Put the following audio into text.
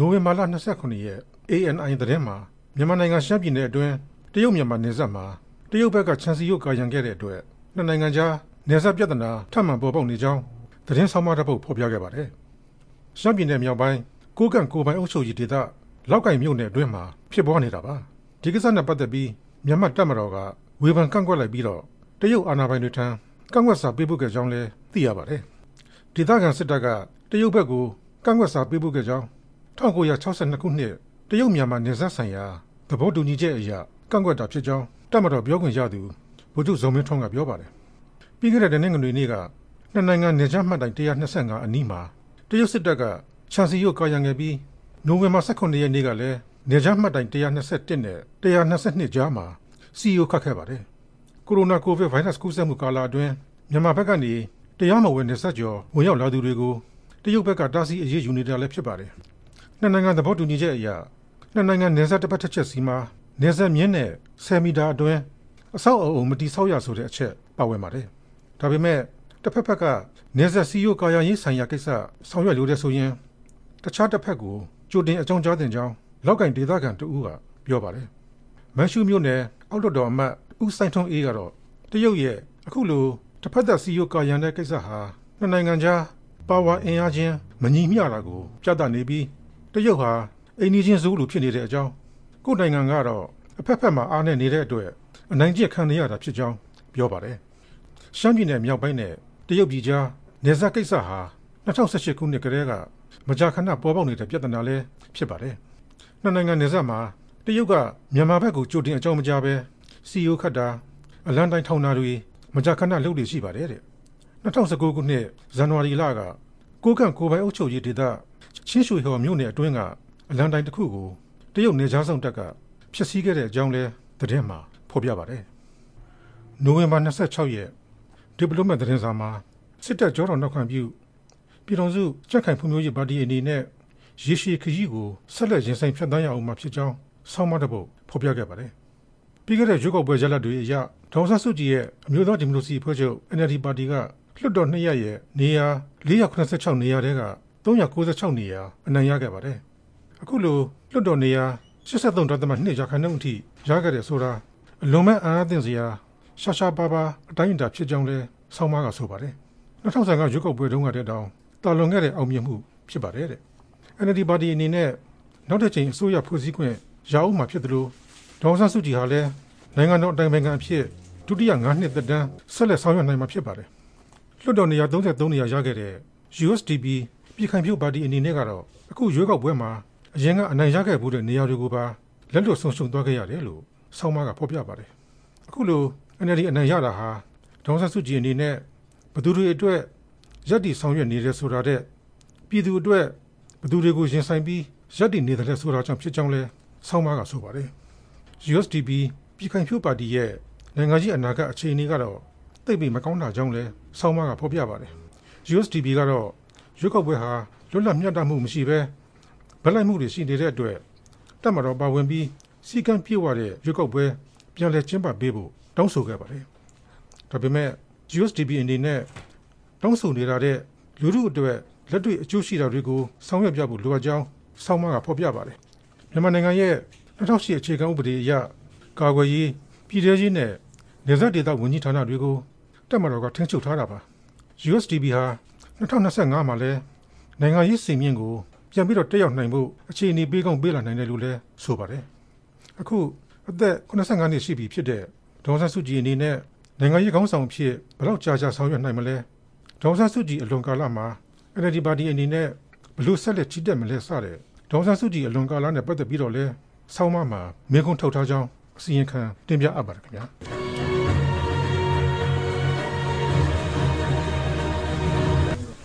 နိုဝင်ဘာလ29ရက် ANI သတင်းမှာမြန်မာနိုင်ငံရှမ်းပြည်နယ်အတွင်းတရုတ်မြန်မာနယ်စပ်မှာတရုတ်ဘက်ကခြံစည်းရိုးကာရံခဲ့တဲ့အတွက်နှစ်နိုင်ငံကြားနယ်စပ်ပြဿနာထပ်မံပေါ်ပေါက်နေကြောင်းသတင်းဆောင်မတစ်ပုဒ်ဖော်ပြခဲ့ပါတယ်။ရှမ်းပြည်နယ်မြောက်ပိုင်းကိုးကန့်ကိုယ်ပိုင်အုပ်ချုပ်ရေးဒေသလောက်ကိုင်မြို့နယ်အတွင်းမှာဖြစ်ပွားနေတာပါ။ဒီကိစ္စနဲ့ပတ်သက်ပြီးမြန်မာတပ်မတော်ကဝေဖန်ကန့်ကွက်လိုက်ပြီးတော့တရုတ်အာဏာပိုင်တွေထံကန့်ကွက်စာပေးပို့ခဲ့ကြောင်းလည်းသိရပါတယ်။ဒေသခံစစ်တပ်ကတရုတ်ဘက်ကိုကန့်ကွက်စာပေးပို့ခဲ့ကြောင်း1962ခုနှစ်တရုတ်မြန်မာနယ်စပ်ဆိုင်ရာသဘောတူညီချက်အရကန့်ကွက်တာဖြစ်ကြောင်းတပ်မတော်ပြောခွင့်ရသူဗိုလ်ချုပ်ဇော်မင်းထွန်းကပြောပါတယ်။ပြီးခဲ့တဲ့တနင်္ဂနွေနေ့ကနှစ်နိုင်ငံနယ်စပ်မှတ်တိုင်125အနီးမှာတရုတ်စစ်တပ်ကခြံစည်းရိုးကာရံခဲ့ပြီးနိုဝင်ဘာ18ရက်နေ့ကလည်းနယ်စပ်မှတ်တိုင်121နဲ့122ကြားမှာစီယိုခတ်ခဲ့ပါတယ်။ကိုရိုနာကိုဗစ်ဗိုင်းရပ်စ်ကူးစက်မှုကာလအတွင်းမြန်မာဘက်ကနေတရားမဝင်နယ်စပ်ကျော်ဝင်ရောက်လာသူတွေကိုတရုတ်ဘက်ကတားဆီးအရေးယူနေတာလည်းဖြစ်ပါတယ်။နှစ်နိုင်ငံသဘောတူညီချက်အရနှစ်နိုင်ငံနယ်စပ်တစ်ပတ်တစ်ချက်စီမှာနယ်စပ်မြင်းနဲ့10မီတာအတွင်းအဆောက်အအုံမတိဆောက်ရဆိုတဲ့အချက်ပါဝင်ပါတယ်။ဒါပေမဲ့တစ်ဖက်ဖက်ကနယ်စပ်စီယိုကာရံရေးဆိုင်ရာကိစ္စဆောင်ရွက်လိုတဲ့ဆိုရင်တခြားတစ်ဖက်ကိုကြိုတင်အကြောင်းကြားတင်ကြောင်းလောက်ကိုင်ဒေသခံတဦးကပြောပါတယ်။မန်ရှူးမြို့နယ်အောက်လွှတ်တော်အမတ်ဦးစိုင်းထွန်းအေးကတော့တရုတ်ရဲ့အခုလိုတစ်ဖက်သက်စီယိုကာရံတဲ့ကိစ္စဟာနှစ်နိုင်ငံကြားပါဝါအင်အားချင်းမညီမျှတာကိုပြသနေပြီးတရုတ်ဟာအိမ်နီးချင်းစုလိုဖြစ်နေတဲ့အကြောင်းကိုယ်နိုင်ငံကတော့အဖက်ဖက်မှာအားနဲ့နေတဲ့အတွက်အနိုင်ကျင့်ခံနေရတာဖြစ်ကြောင်းပြောပါတယ်။ရှမ်းပြည်နယ်မြောက်ပိုင်းနဲ့တရုတ်ပြည်ကြားနယ်စပ်ကိစ္စဟာ2018ခုနှစ်ကတည်းကမကြာခဏပေါ်ပေါက်နေတဲ့ပြဿနာလည်းဖြစ်ပါတယ်။နှစ်နိုင်ငံနယ်စပ်မှာတရုတ်ကမြန်မာဘက်ကိုကြိုတင်အကြောင်းမကြားပဲစီယိုခတ်တာအလံတိုင်းထောင်တာတွေမကြာခဏလုပ်နေရှိပါတယ်တဲ့။2019ခုနှစ်ဇန်နဝါရီလကကိုးကန့်ကိုယ်ပိုင်အုပ်ချုပ်ရေးဒေသချင်းရွှေဟော်မြို့နယ်အတွင်းကအလံတိုင်းတစ်ခုကိုတရုတ်နယ်ခြားစောင့်တပ်ကဖျက်ဆီးခဲ့တဲ့အကြောင်းလည်းသတင်းမှာဖော်ပြပါတယ်။နိုဝင်ဘာ26ရက်ဒီပလိုမတ်သတင်းစာမှာစစ်တပ်ကြောတော်နောက်ခံပြုပြည်ထောင်စုကြက်ခိုင်ဖွံ့ဖြိုးရေးပါတီအနေနဲ့ရေရှည်ခရီးကိုဆက်လက်ရင်ဆိုင်ဖြတ်သန်းရအောင်မှာဖြစ်ကြောင်းဆောင်းပါးတစ်ပုဒ်ဖော်ပြခဲ့ပါတယ်။ပြီးခဲ့တဲ့ရွေးကောက်ပွဲရလဒ်တွေအရဒေါ်အောင်ဆန်းစုကြည်ရဲ့အမျိုးသားဒီမိုကရေစီအဖွဲ့ချုပ် NLD ပါတီကလွှတ်တော်2ရပ်ရဲ့နေရာ486နေရာတဲက396နေရာအနိုင်ရခဲ့ပါတယ်။အခုလိုလွှတ်တော်နေရာ83.2ရာခိုင်နှုန်းအထိရခဲ့တဲ့ဆိုတာအလွန်မဲ့အားအသင့်စရာရှားပါးအတိုင်းအတာဖြစ်ကြောင်းလဲဆောင်းပါးကဆိုပါတယ်။2015ရွေးကောက်ပွဲတုန်းကတည်းကတာလွန်ခဲ့တဲ့အောင်မြင်မှုဖြစ်ပါတယ်တဲ့။ NLD ပါတီအနေနဲ့နောက်တစ်ချိန်အစိုးရဖွဲ့စည်းခွင့်ရအောင်မှာဖြစ်သလိုဒေါ်အောင်ဆန်းစုကြည်ဟာလည်းနိုင်ငံတော်အတိုင်ပင်ခံအဖြစ်ဒုတိယ9နှစ်သက်တမ်းဆက်လက်ဆောင်ရွက်နိုင်မှာဖြစ်ပါတယ်။လွှတ်တော်နေရာ33နေရာရခဲ့တဲ့ USDP ပြည်ခိုင်ဖြိုးပါတီအနေနဲ့ကတော့အခုရွေးကောက်ပွဲမှာအရင်ကအနိုင်ရခဲ့မှုတဲ့နေရာတွေကိုပါလက်လွတ်ဆုံးရှုံးသွားခဲ့ရတယ်လို့ဆောင်းပါးကဖော်ပြပါတယ်။အခုလို NLD အနိုင်ရတာဟာဒေါ်အောင်ဆန်းစုကြည်အနေနဲ့ဘသူတွေအတွက်ရပ်တည်ဆောင်ရွက်နေတဲ့ဆိုတာတဲ့ပြည်သူအတွက်ဘသူတွေကိုရင်ဆိုင်ပြီးရပ်တည်နေတဲ့ဆိုတာကြောင့်ဖြစ်ကြောင်းလဲဆောင်းပါးကဆိုပါတယ်။ USDP ပြည်ခိုင်ဖြိုးပါတီရဲ့နိုင်ငံကြီးအနာဂတ်အခြေအနေကတော့သိပ်ပြီးမကောင်းတာကြောင့်လဲဆောင်းပါးကဖော်ပြပါတယ်။ USDP ကတော့ရွေးကောက်ပွဲဟာလွတ်လပ်မျှတမှုမရှိဘဲဗလိုက်မှုတွေရှိနေတဲ့အတွက်တပ်မတော်ပါဝင်ပြီးစီကံပြေဝတဲ့ရွေးကောက်ပွဲပြန်လည်ကျင်းပပေးဖို့တောင်းဆိုခဲ့ပါတယ်။ဒါပေမဲ့ USDP အနေနဲ့တောင်းဆိုနေတာတဲ့လူထုအတွက်လက်တွေ့အကျိုးရှိတာတွေကိုဆောင်ရွက်ပြဖို့လိုအပ်ကြောင်းဆောင်းပါးကဖော်ပြပါတယ်။မြန်မာနိုင်ငံရဲ့2008အခြေခံဥပဒေအရကာကွယ်ရေးပြည်ထရေးနဲ့နယ်စပ်ဒေသဝန်ကြီးဌာနတွေကိုတပ်မတော်ကထိန်းချုပ်ထားတာပါ။ USDP ဟာ2025မှာလဲနိုင်ငံရေးစင်မြင့်ကိုပြန်ပြီးတော့တက်ရောက်နိုင်ဖို့အခြေအနေပေးကောင်းပေးလာနိုင်တယ်လို့လည်းဆိုပါတယ်။အခုအသက်85နှစ်ရှိပြီဖြစ်တဲ့ဒေါ်အောင်ဆန်းစုကြည်အနေနဲ့နိုင်ငံရေးခေါင်းဆောင်ဖြစ်ဘယ်တော့ကြာဆောင်ရွက်နိုင်မလဲ။ဒေါ်အောင်ဆန်းစုကြည်အလွန်ကာလမှာ NLD ပါတီအနေနဲ့ဘလို့ဆက်လက်ချီတက်မလဲစတဲ့ဒေါ်အောင်ဆန်းစုကြည်အလွန်ကာလနဲ့ပတ်သက်ပြီးတော့လဲဆောင်းပါးမှာမေးခွန်းထုတ်ထားကြောင်းအစီရင်ခံတင်ပြအပ်ပါတယ်ခင်ဗျာ။